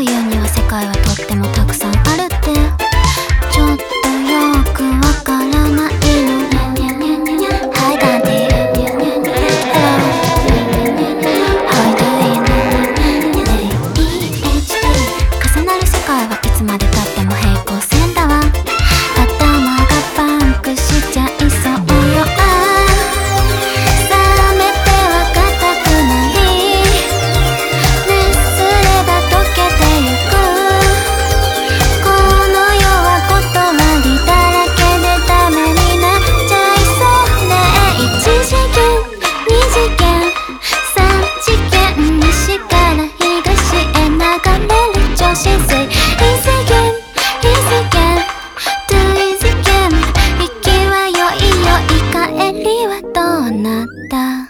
いうには世界はとってもたくさんあるって、ちょっとよくわからないの。Hi Daddy, How do you know? ADHD 重なる世界はいつまでたっても平行線だわ。頭がパンクしちゃいそうよ。冷めては硬くなり、熱すれば溶けてゆく。この世は断りだらけでダメになっちゃいそうね。1次元2次元3次元西から東へ流れる超新星。異次元異次元2異次元、息はよいよい帰りはどうなった。